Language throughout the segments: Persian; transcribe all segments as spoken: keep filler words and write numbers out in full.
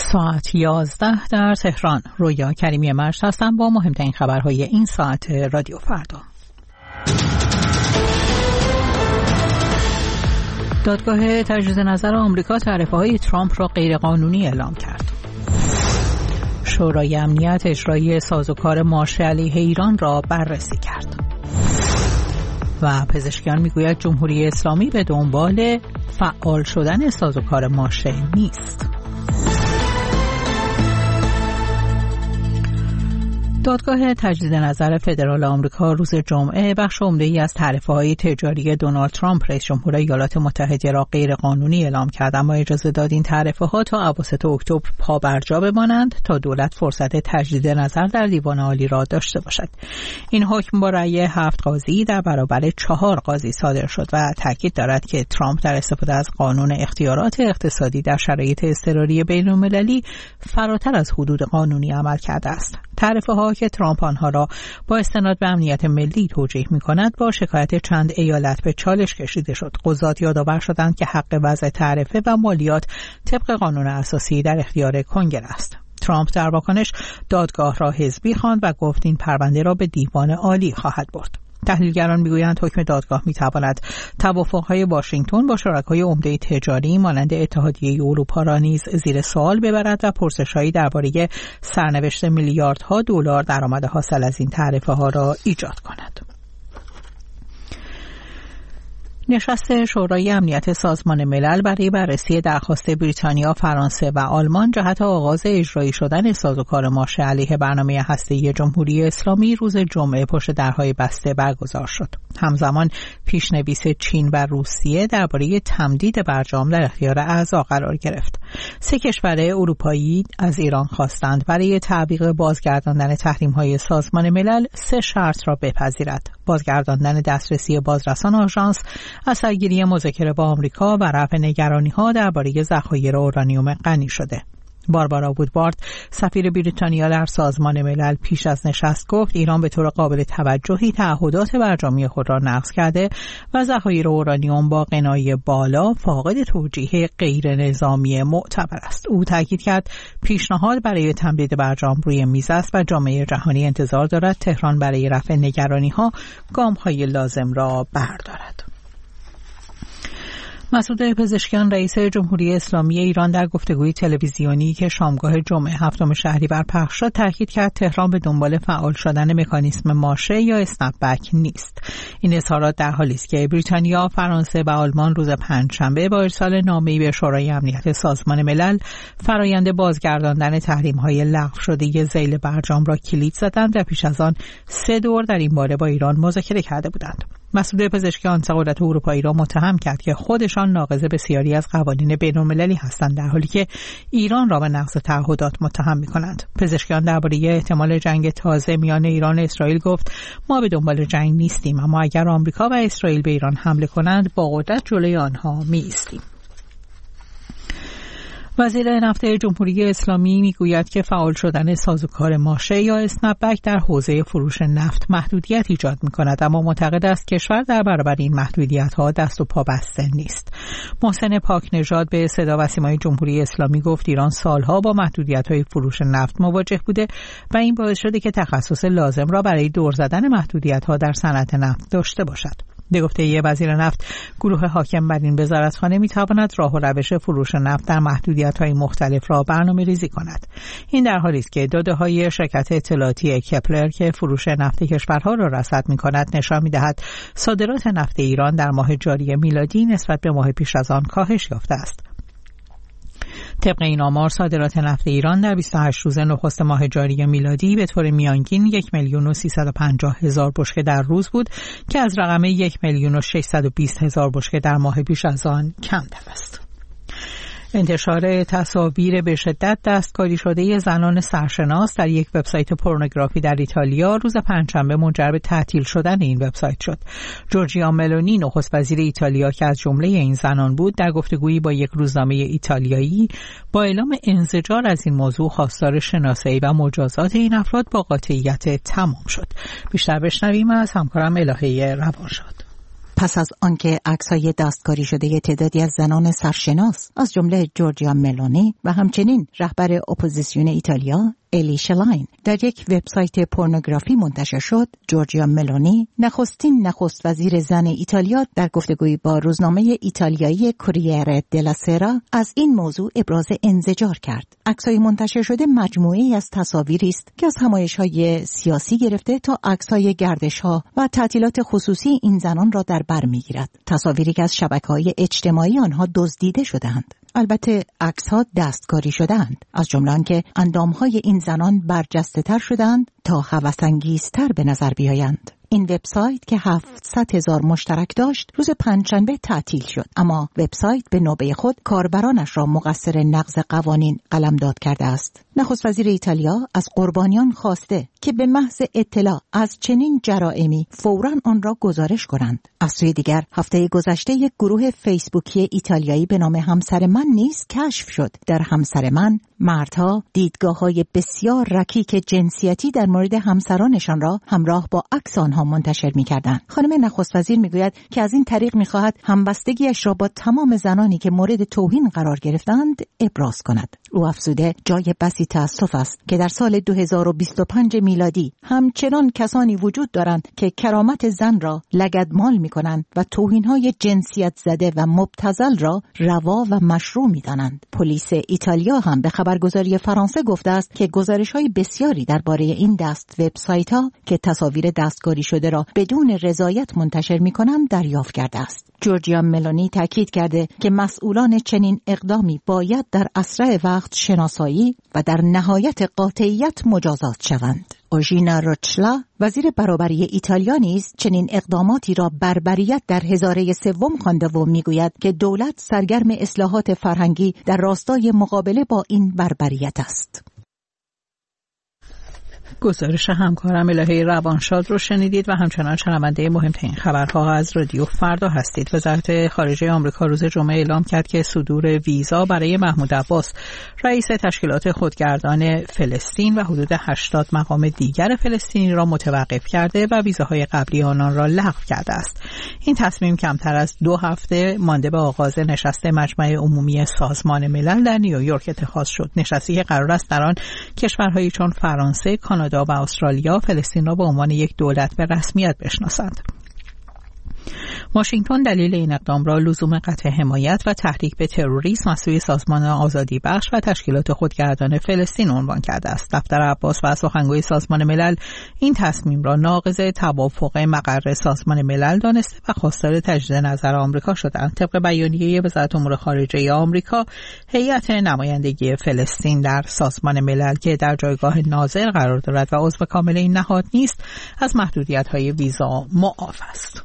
ساعت یازده در تهران. رویا کریمی مرز هستم با مهمترین خبرهای این ساعت رادیو فردا. دادگاه تجدید نظر آمریکا تعرفه‌های ترامپ را غیرقانونی اعلام کرد. شورای امنیت اجرایی سازوکار مارش علیه ایران را بررسی کرد. و پزشکیان میگوید جمهوری اسلامی به دنبال فعال شدن سازوکار مارش نیست. دادگاه تجدید نظر فدرال آمریکا روز جمعه بخش عمده‌ای از تعرفه‌های تجاری دونالد ترامپ رئیس جمهور ایالات متحده را غیرقانونی اعلام کرد، اما اجازه داد این تعرفه‌ها تا اواسط اکتبر پابرجا بمانند تا دولت فرصت تجدید نظر در دیوان عالی را داشته باشد. این حکم با رأی هفت قاضی در برابر چهار قاضی صادر شد و تاکید دارد که ترامپ در استفاده از قانون اختیارات اقتصادی در شرایط اضطراری بین‌المللی فراتر از حدود قانونی عمل کرده است. تعرفه‌ها که ترامپ آنها را با استناد به امنیت ملی توجیه می‌کند با شکایت چند ایالت به چالش کشیده شد. قضات یادآور شدند که حق وضع تعرفه و مالیات طبق قانون اساسی در اختیار کنگره است. ترامپ در واکنش دادگاه را حزبی خواند و گفت این پرونده را به دیوان عالی خواهد برد. تحلیلگران میگویند حکم دادگاه میتواند توافق‌های واشنگتن با شرکای عمده تجاری مانند اتحادیه اروپا را نیز زیر سوال ببرد و پرسش‌هایی درباره سرنوشت میلیاردها دلار درآمد حاصل از این تعرفه‌ها را ایجاد کند. نشست شورای امنیت سازمان ملل برای بررسی درخواست بریتانیا، فرانسه و آلمان جهت آغاز اجرایی شدن سازوکار مارش علیه برنامه هسته‌ای جمهوری اسلامی روز جمعه پشت درهای بسته برگزار شد. همزمان پیشنویس چین و روسیه درباره تمدید برجام در اختیار اعضا قرار گرفت. سه کشور اروپایی از ایران خواستند برای تعویق بازگرداندن تحریم‌های سازمان ملل سه شرط را بپذیرد: بازگرداندن دسترسی بازرسان آژانس، اثرگیری مذاکره با آمریکا و رفع نگرانی‌ها درباره ذخایر اورانیوم غنی شده. باربارا وودوارد سفیر بریتانیا در سازمان ملل پیش از نشست گفت ایران به طور قابل توجهی تعهدات برجامی خود را نقض کرده و ذخایر اورانیوم با غنای بالا فاقد توجیه غیر نظامی معتبر است. او تاکید کرد پیشنهاد برای تمدید برجام روی میز است و جامعه جهانی انتظار دارد تهران برای رفع نگرانی‌ها گام‌های لازم را بردارد. مسعود پزشکیان رئیس جمهوری اسلامی ایران در گفتگوی تلویزیونی که شامگاه جمعه هفتم شهریور پخش شد تاکید کرد تهران به دنبال فعال شدن مکانیزم مارشه یا اسنپ بک نیست. این اظهارات در حالی است که بریتانیا، فرانسه و آلمان روز پنجشنبه با ارسال نامه‌ای به شورای امنیت سازمان ملل فرایند بازگرداندن تحریم‌های لغو شده ذیل برجام را کلید زدند و پیش از آن سه دور در این باره با ایران مذاکره کرده بودند. مسعود پزشکیان سعادت اروپایی را متهم کرد که خودشان ناقض بسیاری از قوانین بین‌المللی هستند در حالی که ایران را به نقض تعهدات متهم می‌کنند. پزشکیان درباره احتمال جنگ تازه میان ایران و اسرائیل گفت ما به دنبال جنگ نیستیم، اما اگر آمریکا و اسرائیل به ایران حمله کنند با قدرت جلوی آنها می‌ایستیم. وزیر نفت جمهوری اسلامی میگوید که فعال شدن سازوکار مارشه یا اسنپ بک در حوزه فروش نفت محدودیت ایجاد می‌کند، اما معتقد است کشور در برابر این محدودیت‌ها دست و پا بسته نیست. محسن پاک نژاد به صدا و سیمای جمهوری اسلامی گفت ایران سالها با محدودیت‌های فروش نفت مواجه بوده و این باعث شده که تخصص لازم را برای دور زدن محدودیت‌ها در صنعت نفت داشته باشد. به گفته یه وزیر نفت، گروه حاکم بر این وزارتخانه می‌تواند راه و روش فروش نفت در محدودیت‌های مختلف را برنامه‌ریزی کند. این در حالی است که داده‌های شرکت اطلاعاتی کپلر که فروش نفت کشورها را رصد می‌کند نشان می‌دهد صادرات نفت ایران در ماه جاری میلادی نسبت به ماه پیش از آن کاهش یافته است. طبق این آمار صادرات نفت ایران در بیست و هشت روز نخست ماه جاری میلادی به طور میانگین یک میلیون و سیصد و پنجاه هزار بشکه در روز بود که از رقم یک میلیون و ششصد و بیست هزار بشکه در ماه پیش از آن کمتر است. انتشار تصاویر به شدت دستکاری شده زنان سرشناس در یک وبسایت پورنوگرافی در ایتالیا روز پنجشنبه منجر به تعطیل شدن این وبسایت شد. جورجیا ملونی نخست وزیر ایتالیا که از جمله این زنان بود در گفتگویی با یک روزنامه ایتالیایی با اعلام انزجار از این موضوع خواستار شناسایی و مجازات این افراد با قاطعیت تمام شد. بیشتر بشنویم از همکارم الهه روانشاد. پس از آنکه عکس‌های دستکاری شده تعدادی از زنان سرشناس از جمله جورجیا ملونی و همچنین رهبر اپوزیسیون ایتالیا الی شلاین در یک وبسایت پورنوگرافی منتشر شد، جورجیا ملونی نخستین نخست وزیر زن ایتالیا در گفتگویی با روزنامه ایتالیایی کوریره دلا سرا از این موضوع ابراز انزجار کرد. عکس‌های منتشر شده مجموعه‌ای از تصاویری است که از همایش‌های سیاسی گرفته تا عکس‌های گردش‌ها و تعطیلات خصوصی این زنان را در بر می‌گیرد. تصاویری که از شبکه‌های اجتماعی آنها دزدیده شده‌اند. البته عکس‌ها دستکاری شده‌اند، از جمله آنکه اندام‌های این زنان برجسته‌تر شدند تا هوس‌انگیزتر به نظر بیایند. این وبسایت که هفتصد هزار مشترک داشت روز پنجشنبه تعطیل شد، اما وبسایت به نوبه خود کاربرانش را مقصر نقض قوانین قلمداد کرده است. نخست وزیر ایتالیا از قربانیان خواسته که به محض اطلاع از چنین جرائمی فوراً آن را گزارش کنند. از سوی دیگر هفته گذشته یک گروه فیسبوکی ایتالیایی به نام همسر من نیز کشف شد. در همسر من مردها دیدگاه‌های بسیار رکیک جنسیتی در مورد همسرانشان را همراه با عکس آنها منتشر می‌کردند. خانم نخست وزیر می‌گوید که از این طریق می‌خواهد همبستگیش را با تمام زنانی که مورد توهین قرار گرفتند ابراز کند. او افزوده جای بسی تأسف است که در سال دو هزار و بیست و پنج میلادی همچنان کسانی وجود دارند که کرامت زن را لگدمال می‌کنند و توهین‌های جنسیت زده و مبتذل را روا و مشروع می‌دانند. پلیس ایتالیا هم به خبرگزاری فرانسه گفته است که گزارش‌های بسیاری درباره این دست وبسایت‌ها که تصاویر دستکاری شده را بدون رضایت منتشر می‌کنند دریافت کرده است. جورجیا ملونی تاکید کرده که مسئولان چنین اقدامی باید در اسرع وقت شناسایی و در نهایت قاطعیت مجازات شوند. اوژینا روچلا وزیر برابری ایتالیا نیز چنین اقداماتی را بربریت در هزاره سوم خوانده و میگوید که دولت سرگرم اصلاحات فرهنگی در راستای مقابله با این بربریت است. گزارش همکارم الهه روانشاد رو شنیدید و همچنان شنونده مهمترین خبرها از رادیو فردا هستید. وزارت خارجه آمریکا روز جمعه اعلام کرد که صدور ویزا برای محمود عباس رئیس تشکیلات خودگردان فلسطین و حدود هشتاد مقام دیگر فلسطینی را متوقف کرده و ویزاهای قبلی آنان را لغو کرده است. این تصمیم کمتر از دو هفته مانده به آغاز نشست مجمع عمومی سازمان ملل در نیویورک اتخاذ شد. نشستی که قرار است در آن کشورهایی چون فرانسه، کانادا و استرالیا فلسطین را به عنوان یک دولت به رسمیت بشناسند. واشنگتن دلیل این اقدام را لزوم قطع حمایت و تحریک به تروریسم از سوی سازمان آزادی بخش و تشکیلات خودگردان فلسطین عنوان کرده است. دفتر عباس و سخنگوی سازمان ملل این تصمیم را ناقض توافق مقر سازمان ملل دانسته و خواستار تجدید نظر آمریکا شدند. طبق بیانیه وزارت امور خارجه آمریکا، هیئت نمایندگی فلسطین در سازمان ملل که در جایگاه ناظر قرار دارد و عضو کامل این نهاد نیست، از محدودیت‌های ویزا معاف است.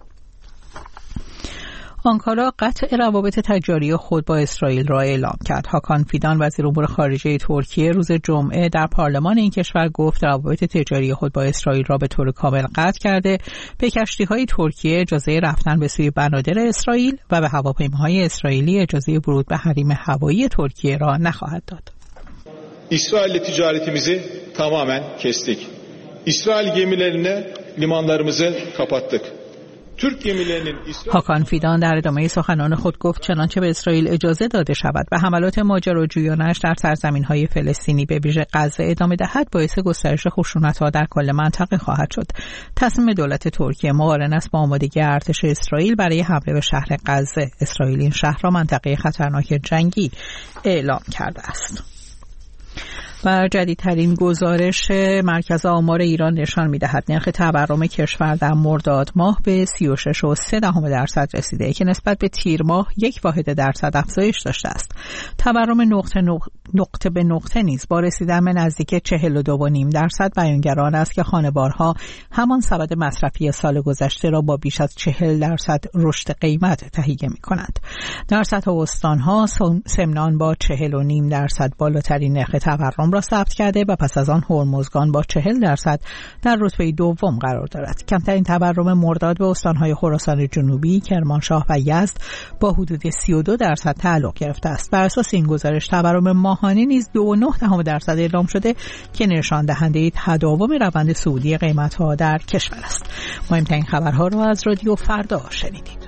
آنکارا قطع روابط تجاری خود با اسرائیل را اعلام کرد. هاکان فیدان وزیر امور خارجه ترکیه روز جمعه در پارلمان این کشور گفت روابط تجاری خود با اسرائیل را به طور کامل قطع کرده، به کشتی‌های ترکیه اجازه رفتن به سوی بنادر اسرائیل و به هواپیماهای اسرائیلی اجازه ورود به حریم هوایی ترکیه را نخواهد داد. İsrail'le ticaretimizi tamamen kestik. İsrail gemilerine limanlarımızı kapattık. هاکان فیدان در ادامه سخنان خود گفت چنانچه به اسرائیل اجازه داده شود و حملات ماجراجویانش در سرزمین‌های فلسطینی به ویژه غزه ادامه دهد، باعث گسترش خشونت‌ها در کل منطقه خواهد شد. تصمیم دولت ترکیه مقارن است با آمادگی ارتش اسرائیل برای حمله به شهر غزه. اسرائیل این شهر را منطقه خطرناک جنگی اعلام کرده است. و جدیدترین گزارش مرکز آمار ایران نشان می‌دهد نرخ تورم کشور در مرداد ماه به سی و شش و سه دهم درصد رسیده که نسبت به تیر ماه یک واحد درصد افزایش داشته است. تورم نقطه نقطه به نقطه نیز با رسیدن به نزدیک چهل و دو و نیم درصد بیانگران است که خانوارها همان سبد مصرفی سال گذشته را با بیش از چهل درصد رشد قیمت تهیه می‌کنند. درصد استان‌ها سمنان با چهل و نیم درصد بالاترین نرخ تورم را ثبت کرده و پس از آن هرمزگان با چهل درصد در رتبه دوم قرار دارد. کمترین تورم مرداد به استان‌های خراسان جنوبی، کرمانشاه و یزد با حدود سی و دو درصد تعلق گرفته است. بر اساس این گزارش تورم ماهانه نیز دو و نه دهم درصد اعلام شده که نشان دهنده تداوم روند صعودی قیمت‌ها در کشور است. مهمترین خبرها را از رادیو فردا شنیدید.